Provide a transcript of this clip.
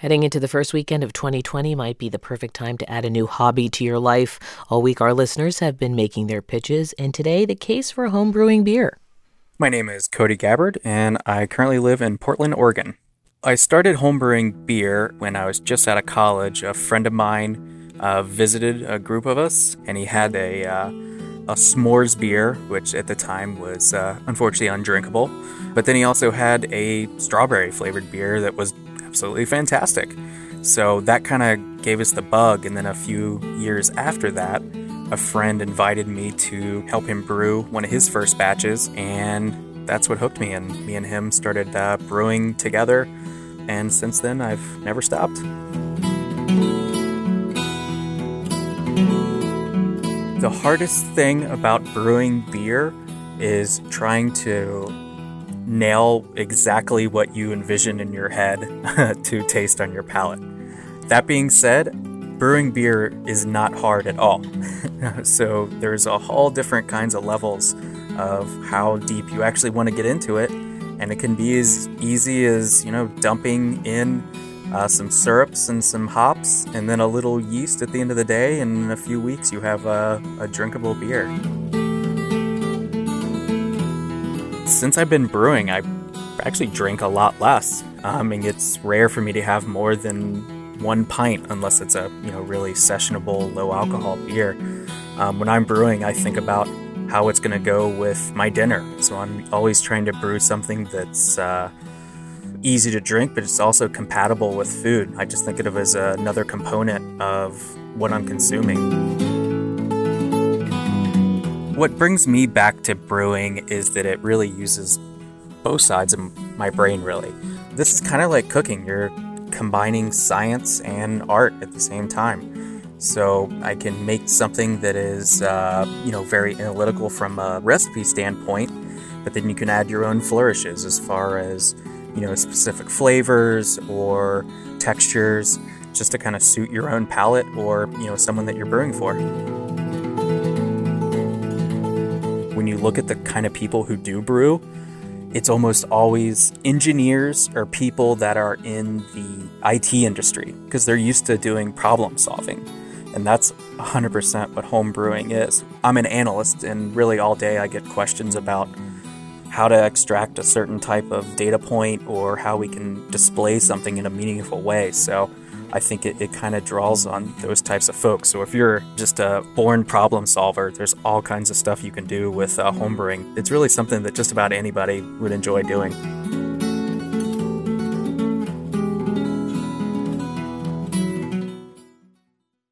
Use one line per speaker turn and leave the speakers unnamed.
Heading into the first weekend of 2020 might be the perfect time to add a new hobby to your life. All week, our listeners have been making their pitches, and today, the case for home brewing beer.
My name is Cody Gabbard, and I currently live in Portland, Oregon. I started homebrewing beer when I was just out of college. A friend of mine visited a group of us, and he had a s'mores beer, which at the time was unfortunately undrinkable. But then he also had a strawberry-flavored beer that was absolutely fantastic. So that kind of gave us the bug, and then a few years after that, a friend invited me to help him brew one of his first batches, and that's what hooked me, and me and him started brewing together, and since then I've never stopped. The hardest thing about brewing beer is trying to nail exactly what you envision in your head to taste on your palate. That being said, brewing beer is not hard at all. So there's a whole different kinds of levels of how deep you actually want to get into it, and it can be as easy as, dumping in some syrups and some hops and then a little yeast at the end of the day, and in a few weeks you have a drinkable beer. Since I've been brewing, I actually drink a lot less. It's rare for me to have more than 1 pint unless it's a really sessionable, low alcohol beer. When I'm brewing, I think about how it's going to go with my dinner. So I'm always trying to brew something that's easy to drink, but it's also compatible with food. I just think of it as another component of what I'm consuming. What brings me back to brewing is that it really uses both sides of my brain, really. This is kind of like cooking. You're combining science and art at the same time. So I can make something that is, very analytical from a recipe standpoint, but then you can add your own flourishes as far as, specific flavors or textures, just to kind of suit your own palate or, someone that you're brewing for. When you look at the kind of people who do brew, it's almost always engineers or people that are in the IT industry because they're used to doing problem solving. And that's 100% what home brewing is. I'm an analyst, and really all day I get questions about how to extract a certain type of data point or how we can display something in a meaningful way. So I think it kind of draws on those types of folks. So if you're just a born problem solver, there's all kinds of stuff you can do with homebrewing. It's really something that just about anybody would enjoy doing.